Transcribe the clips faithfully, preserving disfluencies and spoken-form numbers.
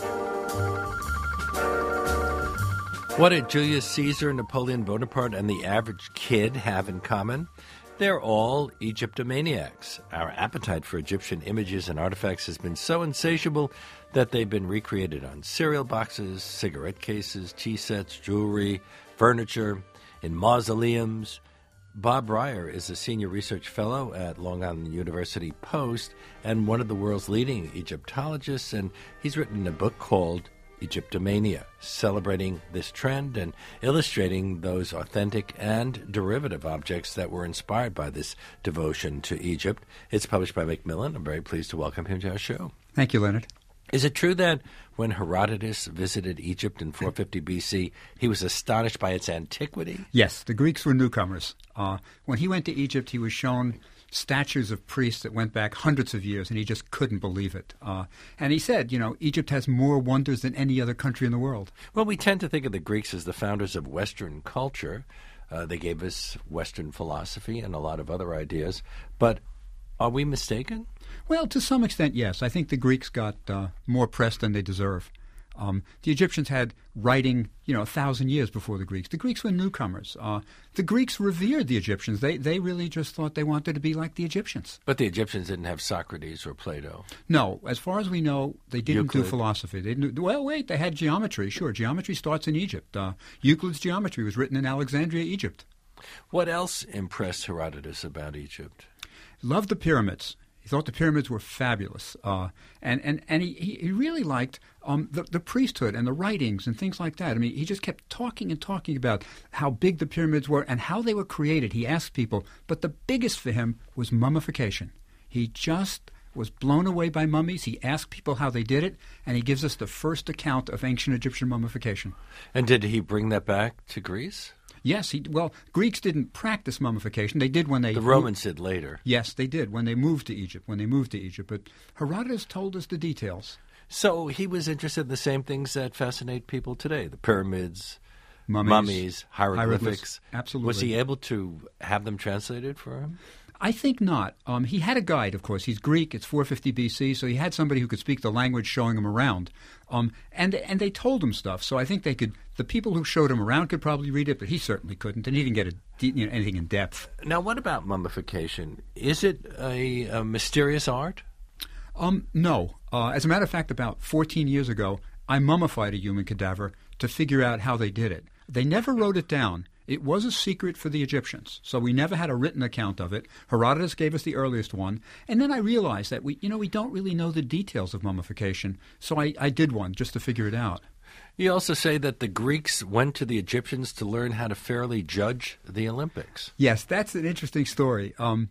What did Julius Caesar, Napoleon Bonaparte, and the average kid have in common? They're all Egyptomaniacs. Our appetite for Egyptian images and artifacts has been so insatiable that they've been recreated on cereal boxes, cigarette cases, tea sets, jewelry, furniture, in mausoleums. Bob Breyer is a senior research fellow at Long Island University Post and one of the world's leading Egyptologists, and he's written a book called Egyptomania, celebrating this trend and illustrating those authentic and derivative objects that were inspired by this devotion to Egypt. It's published by Macmillan. I'm very pleased to welcome him to our show. Thank you, Leonard. Is it true that when Herodotus visited Egypt in four fifty B C, he was astonished by its antiquity? Yes, the Greeks were newcomers. Uh, when he went to Egypt, he was shown statues of priests that went back hundreds of years, and he just couldn't believe it. Uh, and he said, you know, Egypt has more wonders than any other country in the world. Well, we tend to think of the Greeks as the founders of Western culture. Uh, they gave us Western philosophy and a lot of other ideas. But are we mistaken? Well, to some extent, yes. I think the Greeks got uh, more press than they deserve. Um, the Egyptians had writing, you know, a thousand years before the Greeks. The Greeks were newcomers. Uh, the Greeks revered the Egyptians. They they really just thought they wanted to be like the Egyptians. But the Egyptians didn't have Socrates or Plato. No, as far as we know, they didn't Euclid. do philosophy. They didn't do, well, wait, they had geometry. Sure, geometry starts in Egypt. Uh, Euclid's geometry was written in Alexandria, Egypt. What else impressed Herodotus about Egypt? Loved the pyramids. He thought the pyramids were fabulous, uh, and and and he, he really liked um, the the priesthood and the writings and things like that. I mean, he just kept talking and talking about how big the pyramids were and how they were created. He asked people, but the biggest for him was mummification. He just was blown away by mummies. He asked people how they did it, and he gives us the first account of ancient Egyptian mummification. And did he bring that back to Greece? Yes, he, well, Greeks didn't practice mummification. They did when they... The Romans did later. Yes, they did when they moved to Egypt, when they moved to Egypt. But Herodotus told us the details. So he was interested in the same things that fascinate people today, the pyramids, Mummies, mummies hieroglyphics. hieroglyphs. Absolutely. Was he able to have them translated for him? I think not. Um, he had a guide, of course. He's Greek. It's four fifty B C, so he had somebody who could speak the language showing him around. Um, and and they told him stuff, so I think they could. The people who showed him around could probably read it, but he certainly couldn't, and he didn't get a, you know, anything in depth. Now, what about mummification? Is it a, a mysterious art? Um, no. Uh, as a matter of fact, about fourteen years ago, I mummified a human cadaver to figure out how they did it. They never wrote it down. It was a secret for the Egyptians, so we never had a written account of it. Herodotus gave us the earliest one, and then I realized that we, you know, we don't really know the details of mummification, so I, I did one just to figure it out. You also say that the Greeks went to the Egyptians to learn how to fairly judge the Olympics. Yes, that's an interesting story. Um,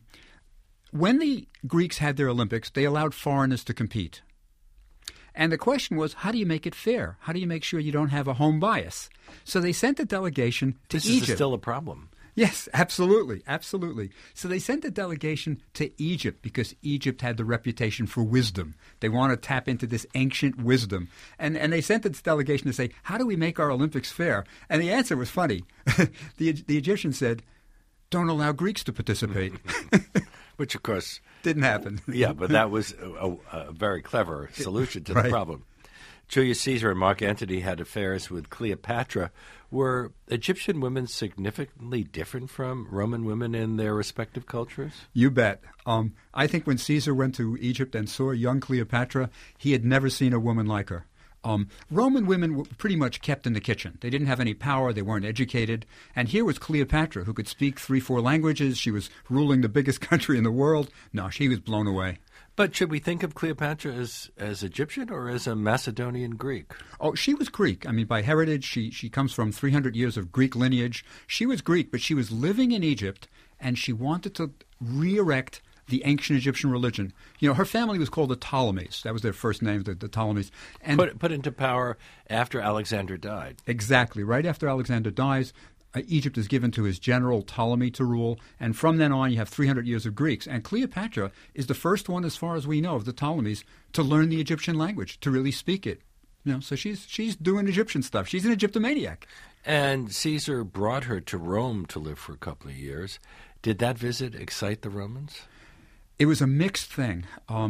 when the Greeks had their Olympics, they allowed foreigners to compete. And the question was, how do you make it fair? How do you make sure you don't have a home bias? So they sent a delegation to this Egypt. This is still a problem. Yes, absolutely, absolutely. So they sent a delegation to Egypt because Egypt had the reputation for wisdom. They want to tap into this ancient wisdom. And and they sent this delegation to say, how do we make our Olympics fair? And the answer was funny. the, the Egyptians said, don't allow Greeks to participate. Which, of course... Didn't happen. Yeah, but that was a, a very clever solution to right. the problem. Julius Caesar and Mark Antony had affairs with Cleopatra. Were Egyptian women significantly different from Roman women in their respective cultures? You bet. Um, I think when Caesar went to Egypt and saw young Cleopatra, he had never seen a woman like her. Um, Roman women were pretty much kept in the kitchen. They didn't have any power. They weren't educated. And here was Cleopatra, who could speak three, four languages. She was ruling the biggest country in the world. No, she was blown away. But should we think of Cleopatra as, as Egyptian or as a Macedonian Greek? Oh, she was Greek. I mean, by heritage, she, she comes from three hundred years of Greek lineage. She was Greek, but she was living in Egypt, and she wanted to re-erect the ancient Egyptian religion. You know, her family was called the Ptolemies. That was their first name, the, the Ptolemies. And put, put into power after Alexander died. Exactly. Right after Alexander dies, uh, Egypt is given to his general Ptolemy to rule, and from then on you have three hundred years of Greeks. And Cleopatra is the first one, as far as we know, of the Ptolemies to learn the Egyptian language, to really speak it. You know, so she's she's doing Egyptian stuff. She's an Egyptomaniac. And Caesar brought her to Rome to live for a couple of years. Did that visit excite the Romans? It was a mixed thing. Um,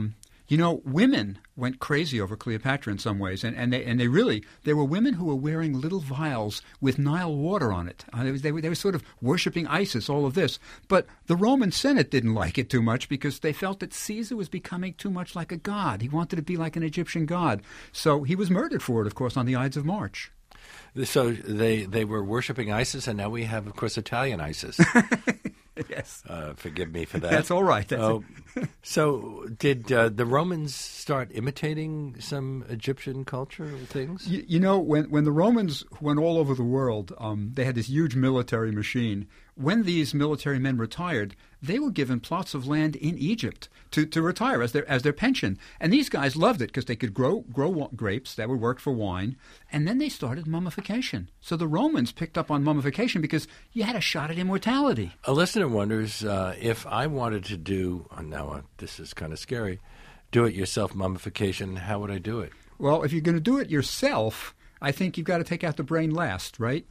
You know, women went crazy over Cleopatra in some ways, and, and they and they really there were women who were wearing little vials with Nile water on it. Uh, they, was, they, were, they were sort of worshiping Isis, all of this. But the Roman Senate didn't like it too much because they felt that Caesar was becoming too much like a god. He wanted to be like an Egyptian god. So he was murdered for it, of course, on the Ides of March. So they, they were worshiping ISIS, and now we have, of course, Italian ISIS. Yes. Uh, forgive me for that. That's all right. That's oh, so did uh, the Romans start imitating some Egyptian culture things? You, you know, when, when the Romans went all over the world, um, they had this huge military machine. When these military men retired, they were given plots of land in Egypt to, to retire as their as their pension. And these guys loved it because they could grow grow grapes that would work for wine. And then they started mummification. So the Romans picked up on mummification because you had a shot at immortality. A listener wonders uh, if I wanted to do, oh, now uh, this is kind of scary, do-it-yourself mummification, how would I do it? Well, if you're going to do it yourself, I think you've got to take out the brain last, right?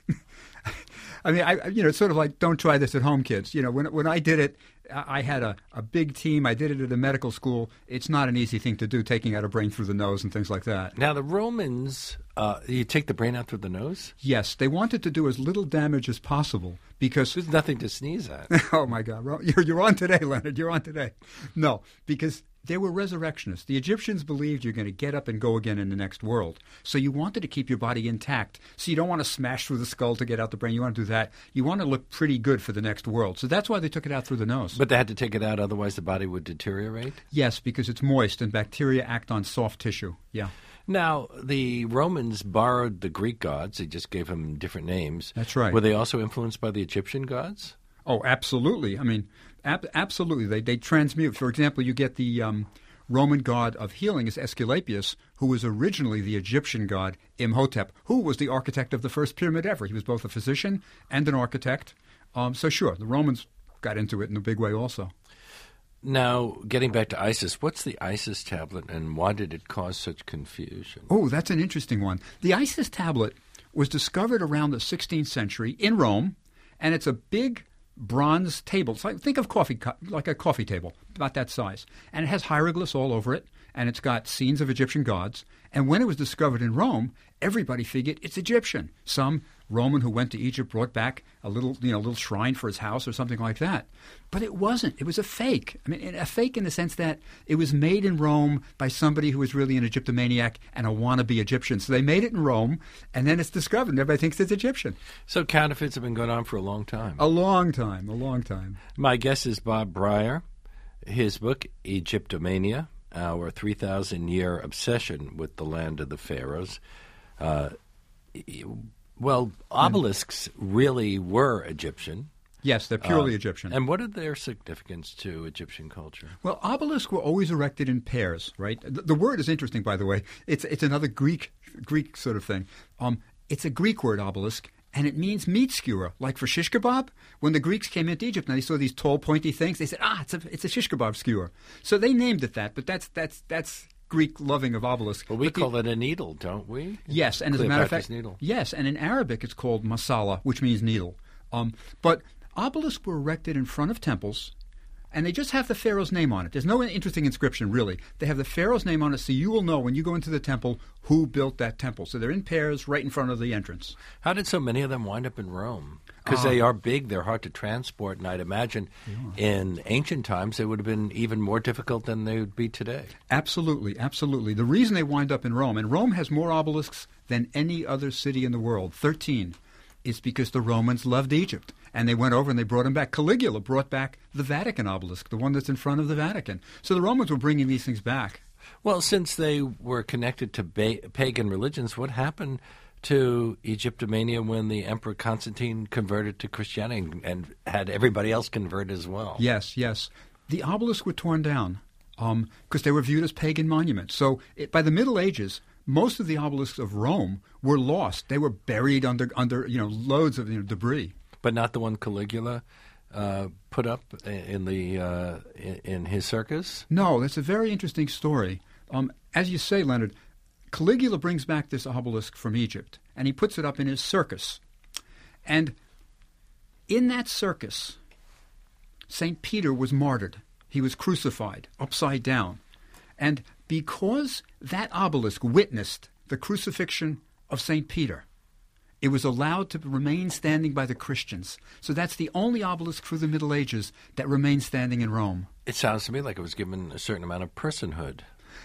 I mean, I, you know, it's sort of like, don't try this at home, kids. You know, when when I did it, I had a, a big team. I did it at a medical school. It's not an easy thing to do, taking out a brain through the nose and things like that. Now, the Romans, uh, you take the brain out through the nose? Yes. They wanted to do as little damage as possible because... There's nothing to sneeze at. Oh, my God. You're, you're on today, Leonard. You're on today. No, because... They were resurrectionists. The Egyptians believed you're going to get up and go again in the next world. So you wanted to keep your body intact. So you don't want to smash through the skull to get out the brain. You want to do that. You want to look pretty good for the next world. So that's why they took it out through the nose. But they had to take it out, otherwise the body would deteriorate? Yes, because it's moist and bacteria act on soft tissue. Yeah. Now, the Romans borrowed the Greek gods. They just gave them different names. That's right. Were they also influenced by the Egyptian gods? Oh, absolutely. I mean, ab- absolutely. They they transmute. For example, you get the um, Roman god of healing is Aesculapius, who was originally the Egyptian god Imhotep, who was the architect of the first pyramid ever. He was both a physician and an architect. Um, so sure, the Romans got into it in a big way also. Now, getting back to ISIS, what's the ISIS tablet and why did it cause such confusion? Oh, that's an interesting one. The ISIS tablet was discovered around the sixteenth century in Rome, and it's a big bronze table. It's like, think of coffee cup, like a coffee table, about that size. And it has hieroglyphs all over it, and it's got scenes of Egyptian gods. And when it was discovered in Rome, everybody figured it's Egyptian. Some Roman who went to Egypt brought back a little, you know, little shrine for his house or something like that. But it wasn't. It was a fake. I mean, a fake in the sense that it was made in Rome by somebody who was really an Egyptomaniac and a wannabe Egyptian. So they made it in Rome, and then it's discovered, and everybody thinks it's Egyptian. So counterfeits have been going on for a long time. A long time, a long time. My guest is Bob Brier. His book, Egyptomania, Our three thousand year Obsession with the Land of the Pharaohs. Uh, well, obelisks really were Egyptian. Yes, they're purely uh, Egyptian. And what are their significance to Egyptian culture? Well, obelisks were always erected in pairs, right? The, the word is interesting, by the way. It's it's another Greek Greek sort of thing. Um, it's a Greek word, obelisk, and it means meat skewer, like for shish kebab. When the Greeks came into Egypt and they saw these tall, pointy things, they said, "Ah, it's a it's a shish kebab skewer." So they named it that. But that's that's that's Greek loving of obelisk. Well, we but call the, it a needle, don't we? Yes, and as a matter of fact, needle. yes, and in Arabic it's called masala, which means needle. Um, but obelisks were erected in front of temples, and they just have the pharaoh's name on it. There's no interesting inscription, really. They have the pharaoh's name on it, so you will know when you go into the temple who built that temple. So they're in pairs right in front of the entrance. How did so many of them wind up in Rome? Because Uh, they are big, they're hard to transport, and I'd imagine in ancient times they would have been even more difficult than they would be today. Absolutely, absolutely. The reason they wind up in Rome, and Rome has more obelisks than any other city in the world, thirteen, is because the Romans loved Egypt. And they went over and they brought them back. Caligula brought back the Vatican obelisk, the one that's in front of the Vatican. So the Romans were bringing these things back. Well, since they were connected to ba- pagan religions, what happened to Egyptomania when the Emperor Constantine converted to Christianity and had everybody else convert as well? Yes, yes. The obelisks were torn down because um, they were viewed as pagan monuments. So it, by the Middle Ages, most of the obelisks of Rome were lost. They were buried under, under you know, loads of you know, debris. But not the one Caligula uh, put up in the uh, in, in his circus? No, that's a very interesting story. Um, as you say, Leonard, Caligula brings back this obelisk from Egypt, and he puts it up in his circus. And in that circus, Saint Peter was martyred. He was crucified upside down. And because that obelisk witnessed the crucifixion of Saint Peter, it was allowed to remain standing by the Christians. So that's the only obelisk through the Middle Ages that remained standing in Rome. It sounds to me like it was given a certain amount of personhood.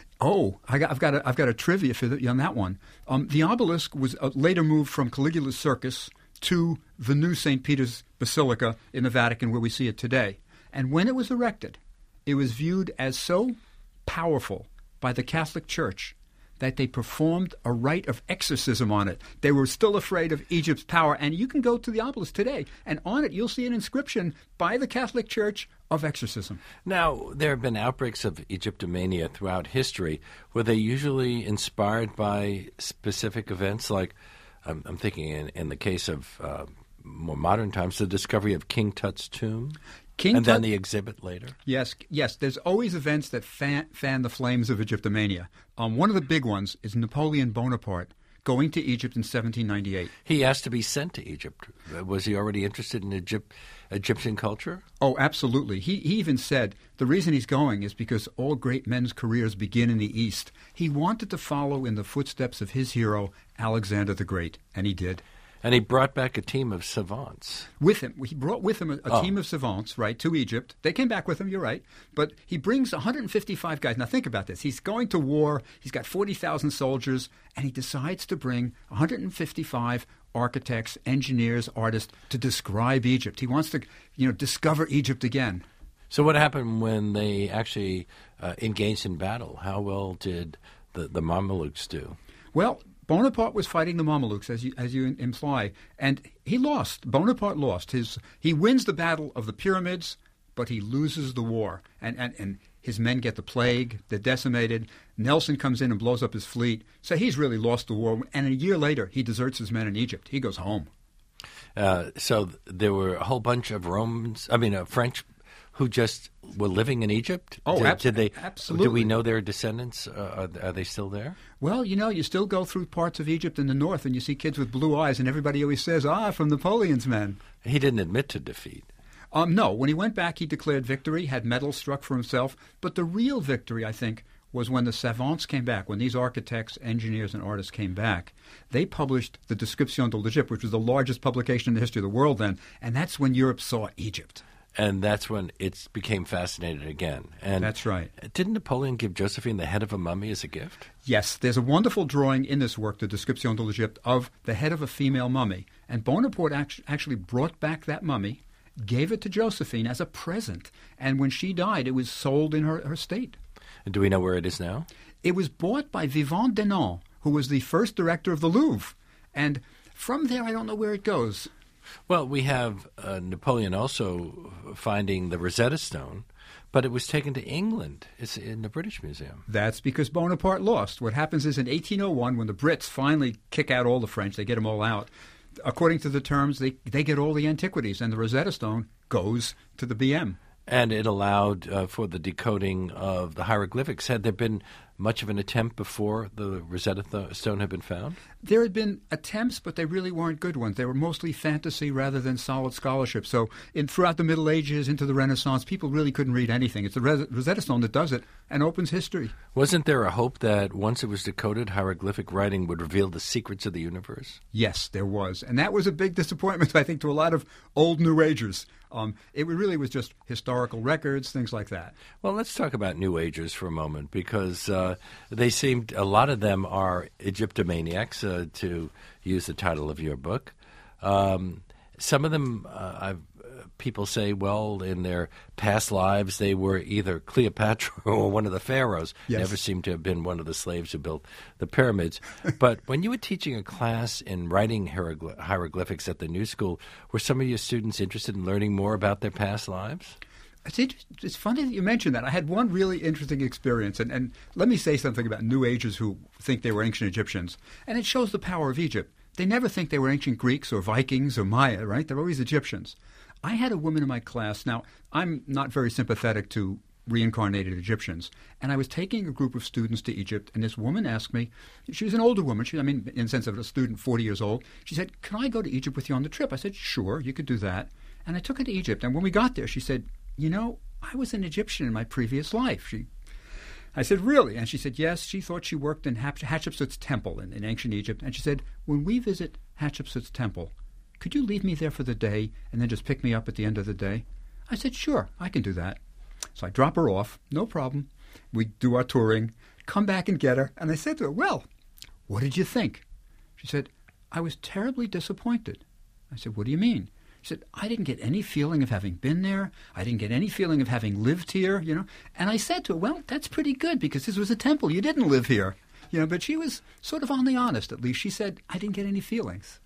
Oh, I got, I've got a, I've got a trivia for the, on that one. Um, the obelisk was uh, later moved from Caligula's Circus to the new Saint Peter's Basilica in the Vatican, where we see it today. And when it was erected, it was viewed as so powerful by the Catholic Church that they performed a rite of exorcism on it. They were still afraid of Egypt's power. And you can go to the obelisk today, and on it you'll see an inscription by the Catholic Church of exorcism. Now, there have been outbreaks of Egyptomania throughout history. Were they usually inspired by specific events? Like, I'm, I'm thinking in, in the case of uh, more modern times, the discovery of King Tut's tomb. King and Tut, then the exhibit later. Yes, yes. There's always events that fan, fan the flames of Egyptomania. Um, one of the big ones is Napoleon Bonaparte going to Egypt in seventeen ninety-eight. He asked to be sent to Egypt. Was he already interested in Egypt, Egyptian culture? Oh, absolutely. He, he even said the reason he's going is because all great men's careers begin in the East. He wanted to follow in the footsteps of his hero, Alexander the Great, and he did. And he brought back a team of savants. With him. He brought with him a, a oh. team of savants, right, to Egypt. They came back with him, you're right. But he brings one hundred fifty-five guys. Now think about this. He's going to war. He's got forty thousand soldiers. And he decides to bring one hundred fifty-five architects, engineers, artists to describe Egypt. He wants to, you know, discover Egypt again. So what happened when they actually uh, engaged in battle? How well did the, the Mamelukes do? Well, Bonaparte was fighting the Mamelukes, as you, as you imply, and he lost. Bonaparte lost. His, he wins the battle of the pyramids, but he loses the war. And, and, and his men get the plague. They're decimated. Nelson comes in and blows up his fleet. So he's really lost the war. And a year later, he deserts his men in Egypt. He goes home. Uh, so there were a whole bunch of Romans, I mean, uh, French who just were living in Egypt? Oh, did, ab- did they, absolutely. Do we know their descendants? Uh, are, are they still there? Well, you know, you still go through parts of Egypt in the north and you see kids with blue eyes, and everybody always says, ah, from Napoleon's men. He didn't admit to defeat. Um, no, when he went back, he declared victory, had medals struck for himself. But the real victory, I think, was when the savants came back, when these architects, engineers, and artists came back. They published the Description de l'Egypte, which was the largest publication in the history of the world then, and that's when Europe saw Egypt. And that's when it became fascinated again. And that's right. Didn't Napoleon give Josephine the head of a mummy as a gift? Yes. There's a wonderful drawing in this work, the Description de l'Egypte, of the head of a female mummy. And Bonaparte act- actually brought back that mummy, gave it to Josephine as a present. And when she died, it was sold in her, her state. And do we know where it is now? It was bought by Vivant Denon, who was the first director of the Louvre. And from there, I don't know where it goes. Well, we have uh, Napoleon also finding the Rosetta Stone, but it was taken to England. It's in the British Museum. That's because Bonaparte lost. What happens is in eighteen oh one, when the Brits finally kick out all the French, they get them all out, according to the terms, they, they get all the antiquities, and the Rosetta Stone goes to the B M. And it allowed uh, for the decoding of the hieroglyphics. Had there been much of an attempt before the Rosetta th- Stone had been found? There had been attempts, but they really weren't good ones. They were mostly fantasy rather than solid scholarship. So in, throughout the Middle Ages into the Renaissance, people really couldn't read anything. It's the Res- Rosetta Stone that does it and opens history. Wasn't there a hope that once it was decoded, hieroglyphic writing would reveal the secrets of the universe? Yes, there was. And that was a big disappointment, I think, to a lot of old New Agers. Um, it really was just historical records, things like that. Well, let's talk about New Agers for a moment, because uh, they seemed, a lot of them are Egyptomaniacs, uh, to use the title of your book. Um, some of them, uh, I've, uh, people say, well, in their past lives, they were either Cleopatra or one of the pharaohs. Yes. Never seemed to have been one of the slaves who built the pyramids. But when you were teaching a class in writing hierogly- hieroglyphics at the New School, were some of your students interested in learning more about their past lives? It's, it's funny that you mentioned that. I had one really interesting experience, and, and let me say something about New Agers who think they were ancient Egyptians. And it shows the power of Egypt. They never think they were ancient Greeks or Vikings or Maya, right? They're always Egyptians. I had a woman in my class. Now, I'm not very sympathetic to reincarnated Egyptians, and I was taking a group of students to Egypt, and this woman asked me, she was an older woman, she, I mean, in the sense of a student, forty years old. She said, can I go to Egypt with you on the trip? I said, sure, you could do that. And I took her to Egypt, and when we got there, she said, you know, I was an Egyptian in my previous life. She, I said, really? And she said, yes. She thought she worked in Hatshepsut's temple in, in ancient Egypt. And she said, when we visit Hatshepsut's temple, could you leave me there for the day and then just pick me up at the end of the day? I said, sure, I can do that. So I drop her off, no problem. We do our touring, come back and get her. And I said to her, well, what did you think? She said, I was terribly disappointed. I said, what do you mean? She said, I didn't get any feeling of having been there. I didn't get any feeling of having lived here, you know. And I said to her, well, that's pretty good because this was a temple. You didn't live here. You know, but she was sort of on the honest, at least. She said, I didn't get any feelings.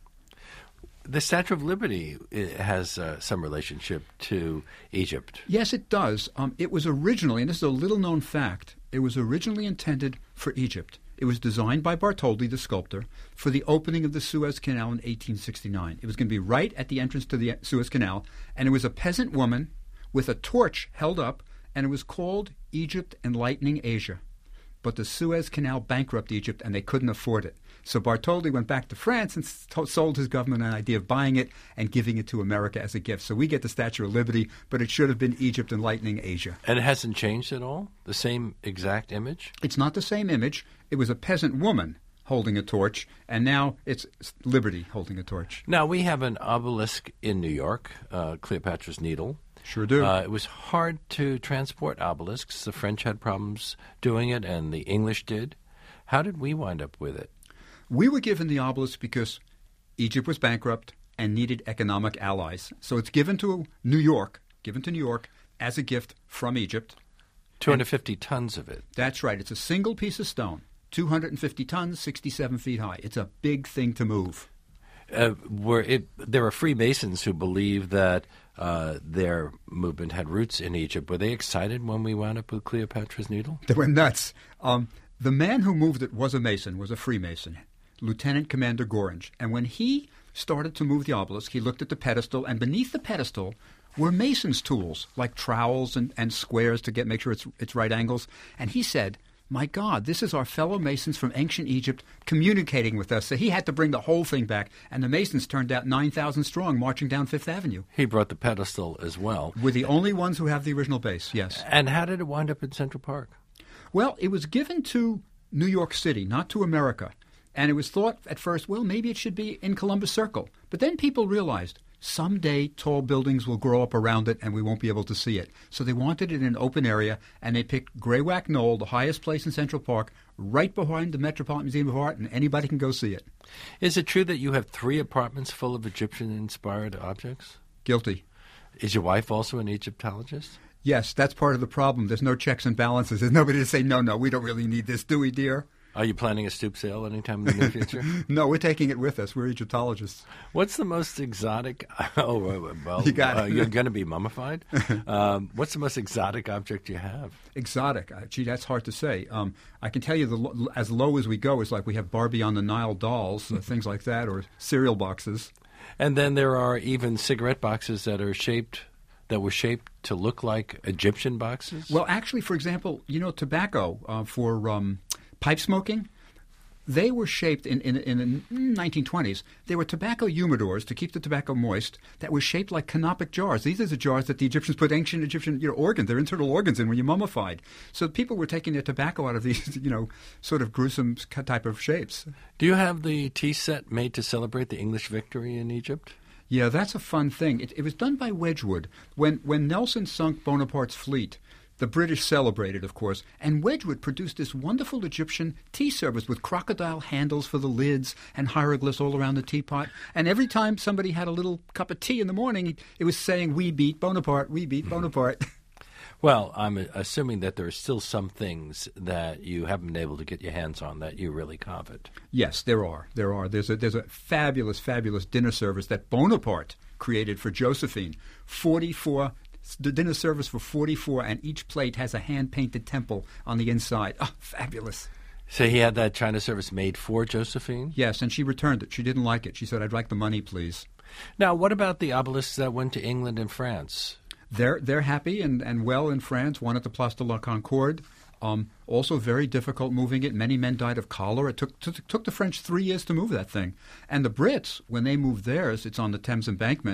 The Statue of Liberty has uh, some relationship to Egypt. Yes, it does. Um, it was originally, and this is a little-known fact, it was originally intended for Egypt. It was designed by Bartholdi, the sculptor, for the opening of the Suez Canal in eighteen sixty-nine. It was going to be right at the entrance to the Suez Canal, and it was a peasant woman with a torch held up, and it was called Egypt Enlightening Asia. But the Suez Canal bankrupted Egypt, and they couldn't afford it. So Bartholdi went back to France and st- sold his government an idea of buying it and giving it to America as a gift. So we get the Statue of Liberty, but it should have been Egypt Enlightening Asia. And it hasn't changed at all? The same exact image? It's not the same image. It was a peasant woman holding a torch, and now it's Liberty holding a torch. Now, we have an obelisk in New York, uh, Cleopatra's Needle. Sure do. Uh, it was hard to transport obelisks. The French had problems doing it, and the English did. How did we wind up with it? We were given the obelisk because Egypt was bankrupt and needed economic allies. So it's given to New York, given to New York as a gift from Egypt. two hundred fifty and tons of it. That's right. It's a single piece of stone, two hundred fifty tons, sixty-seven feet high. It's a big thing to move. Uh, were it, there were Freemasons who believed that uh, their movement had roots in Egypt. Were they excited when we wound up with Cleopatra's Needle? They were nuts. Um, the man who moved it was a Mason, was a Freemason, Lieutenant Commander Gorringe. And when he started to move the obelisk, he looked at the pedestal, and beneath the pedestal were mason's tools, like trowels and, and squares to get make sure it's, it's right angles. And he said, my God, this is our fellow Masons from ancient Egypt communicating with us. So he had to bring the whole thing back, and the Masons turned out nine thousand strong marching down Fifth Avenue. He brought the pedestal as well. We're the only ones who have the original base, yes. And how did it wind up in Central Park? Well, it was given to New York City, not to America. And it was thought at first, well, maybe it should be in Columbus Circle. But then people realized someday tall buildings will grow up around it and we won't be able to see it. So they wanted it in an open area, and they picked Graywack Knoll, the highest place in Central Park, right behind the Metropolitan Museum of Art, and anybody can go see it. Is it true that you have three apartments full of Egyptian-inspired objects? Guilty. Is your wife also an Egyptologist? Yes, that's part of the problem. There's no checks and balances. There's nobody to say, no, no, we don't really need this, do we, dear? Are you planning a stoop sale anytime in the near future? No, we're taking it with us. We're Egyptologists. What's the most exotic? Oh, well, you got it. Uh, you're going to be mummified. Um, what's the most exotic object you have? Exotic? Uh, gee, that's hard to say. Um, I can tell you the lo- as low as we go is like we have Barbie on the Nile dolls, uh, things like that, or cereal boxes. And then there are even cigarette boxes that are shaped. That were shaped to look like Egyptian boxes? Well, actually, for example, you know, tobacco uh, for um, pipe smoking, they were shaped in, in, in the nineteen twenties. They were tobacco humidors to keep the tobacco moist that were shaped like canopic jars. These are the jars that the Egyptians put ancient Egyptian you know, organs, their internal organs in when you mummified. So people were taking their tobacco out of these, you know, sort of gruesome type of shapes. Do you have the tea set made to celebrate the English victory in Egypt? Yeah, that's a fun thing. It, it was done by Wedgwood. When when Nelson sunk Bonaparte's fleet, the British celebrated, of course, and Wedgwood produced this wonderful Egyptian tea service with crocodile handles for the lids and hieroglyphs all around the teapot. And every time somebody had a little cup of tea in the morning, it was saying, "We beat Bonaparte, we beat Bonaparte." Well, I'm assuming that there are still some things that you haven't been able to get your hands on that you really covet. Yes, there are. There are. There's a there's a fabulous, fabulous dinner service that Bonaparte created for Josephine. Forty-four the dinner service for forty-four, and each plate has a hand-painted temple on the inside. Oh, fabulous. So he had that China service made for Josephine? Yes, and she returned it. She didn't like it. She said, "I'd like the money, please." Now, what about the obelisks that went to England and France? They're they're happy and, and well in France. One at the Place de la Concorde. Um, also very difficult moving it. Many men died of cholera. It took, took took the French three years to move that thing. And the Brits, when they moved theirs, it's on the Thames Embankment.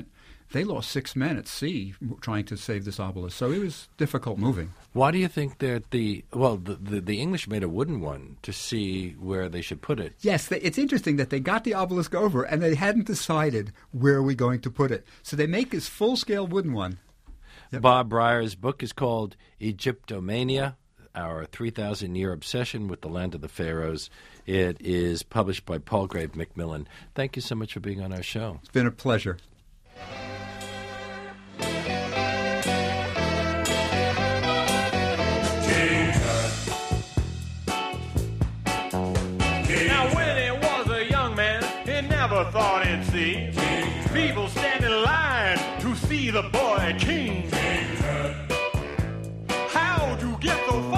they lost six men at sea trying to save this obelisk. So it was difficult moving. Why do you think that the well the, the the English made a wooden one to see where they should put it? Yes, they, it's interesting that they got the obelisk over and they hadn't decided where are we going to put it. So they make this full-scale wooden one. Yep. Bob Breyer's book is called Egyptomania, Our three thousand year Obsession with the Land of the Pharaohs. It is published by Palgrave Macmillan. Thank you so much for being on our show. It's been a pleasure. Now when he was a young man, he never thought he'd see people stand in line to see the boy king. How'd you get so far?